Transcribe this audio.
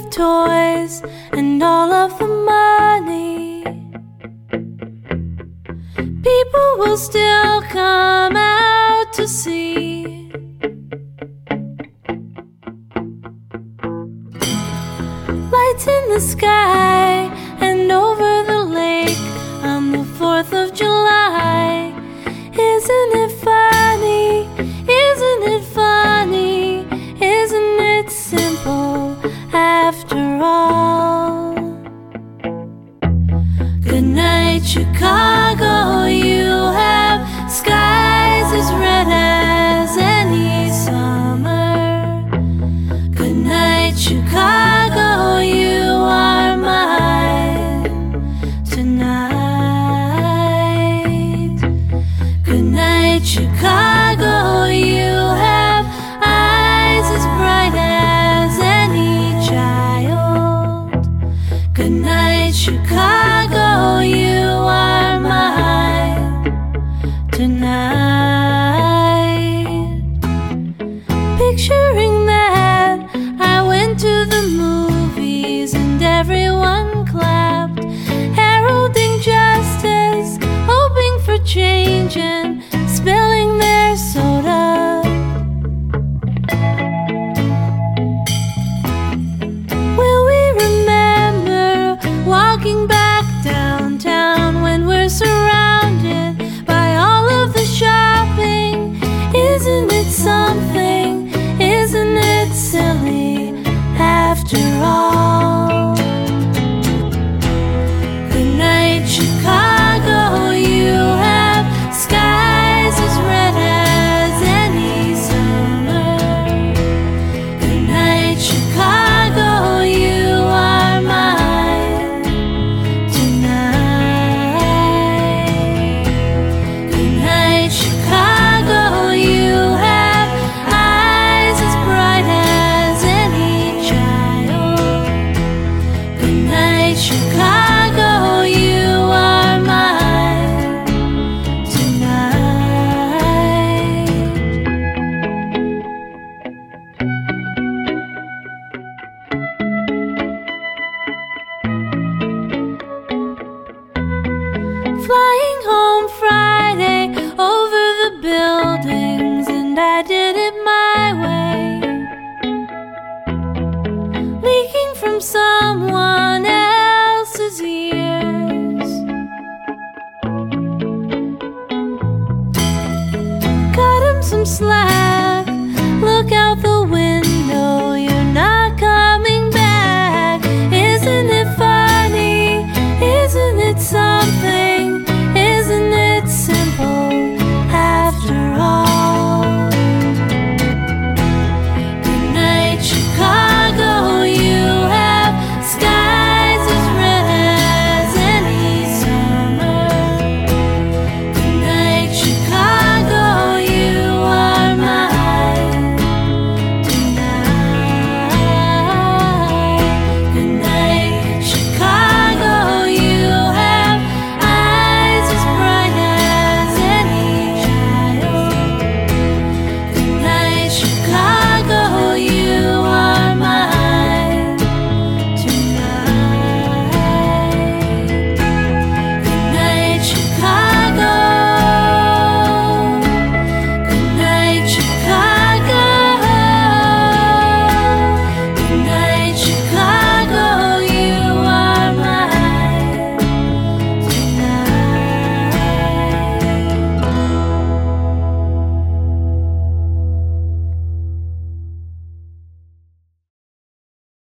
toys and all of the money, people will still come out to see. Lights in the sky and over the lake on the 4th of July. Isn't it funny? Isn't it funny? Isn't it simple after all? Good night, Chicago. You have skies as red as any summer. Good night, Chicago. You are mine tonight. Good night, Chicago. You have eyes as bright as any child. Good night, Chicago. You are mine tonight. Picturing that, I went to the movies and everyone clapped, heralding justice, hoping for change and spilling their soda. Will we remember walking back downtown when we're surrounded by all of the shopping? Isn't it something? Isn't it silly after all? Good night, Chicago. You have skies as red as any summer. Good night, Chicago. You are mine tonight. Good night, Chicago. You have eyes as bright as any child. Good night, Chicago. You are mine tonight. Flying home Friday over the buildings, and I did it my way, leaking from someone else's ears. Cut him some slack.